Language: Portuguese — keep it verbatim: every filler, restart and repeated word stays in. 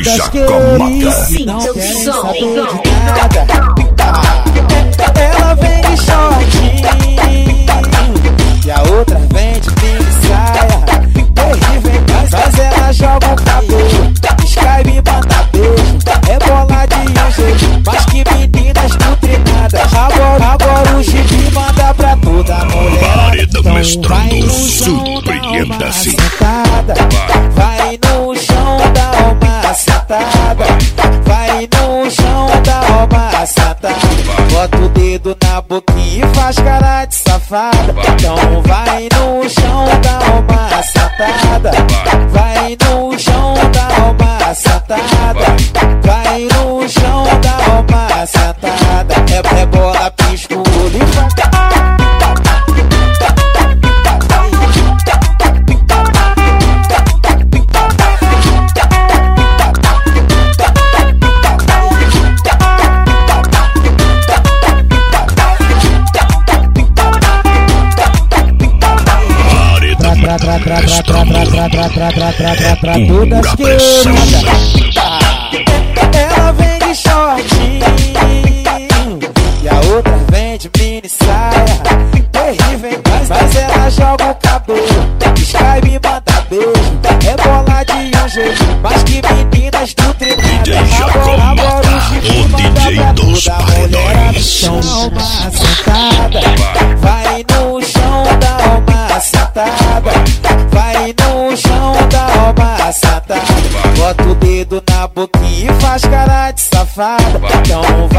todas querem, não querem saber de nada. Ela vem de shortinho e a outra vem de mini saia. Terrível, mas ela joga o cabelo, Skype e manda beijo, é bola de um jeito, mas que meninas nutrinadas. Agora, agora o Gibi manda pra toda mulher. Então vai no chão, dá uma sentada, vai no chão, dá uma sentada, vai no chão, dá uma sentada. Bota o dedo na boquinha e faz cara de safada. Então vai no chão, dá uma sentada, vai no chão, dá uma sentada, vai no chão, dá uma sentada. É, é bola, pisco, olho e vai. Pra, pra, pra, pra, pra, pra, pra, pra, pra, pra, pra, pra todas queridas. Ela vem de shortinho e a outra vem de mini saia. Terrível, mas ela joga o cabelo, Skype e manda beijo, é bola de um jeito, mas que meninas nutrinadas. Agora, agora o Gibi manda pra toda mulher. Então uma sentada, vai no chão, dá uma sentada, vai no chão, dá uma sentada. Bota o dedo na boquinha e faz cara de safada. Então